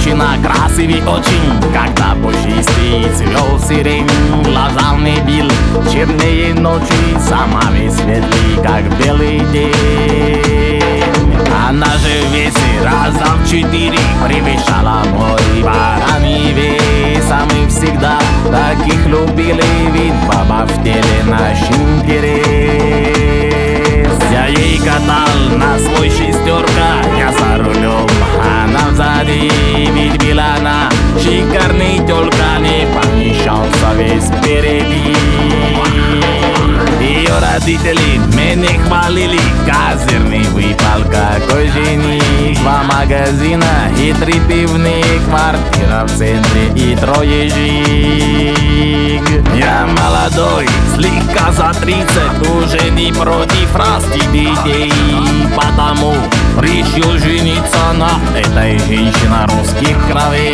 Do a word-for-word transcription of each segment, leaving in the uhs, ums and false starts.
женщина красивей очень, когда пушистый цвел сирень. Глаза не бил, чернее ночи, сама весь светлый, как белый день. Она же весь раза в четыре превышала мой бараний вес. А мы всегда таких любили, ведь баба в теле наш интерес. Я ей катал на свой шестерка, я за рулем, она взади. Ведь была она шикарный, только не помещался весь впереди. Ее родители меня хвалили, козырный выпал какой жених. Два магазина и три пивные, квартира в центре и трое жиг. Я молодой, слегка за тридцать, уже не против растить детей, потому решил жениться на этой женщине русских кровей.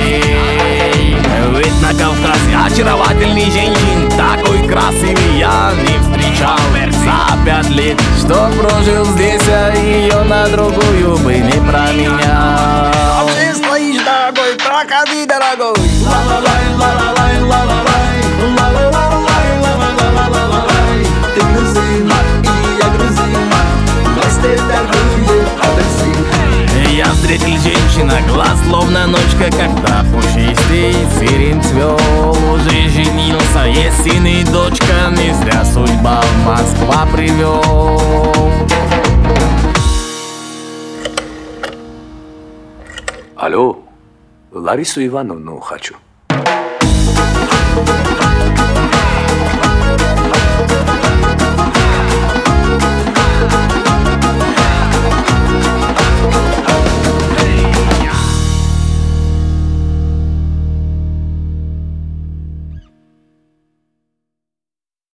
Ведь на Кавказе очаровательный женщин такой красивый я не встречал за пять лет, что прожил здесь, а ее на другую бы не променял. А ты стоишь, дорогой, проходи, дорогой. Ла-ла-лай, ла-ла-лай, ла-ла-лай, ла-ла-лай, ла-ла-лай. Ты грузин, и я грузин, вместе торгуем апельсин. Я встретил женщина, глаз словно ночка, когда пушистый сирень цвел. Уже женился, есть сын и дочка, не зря судьба в Москва привел. Алло, Ларису Ивановну хочу.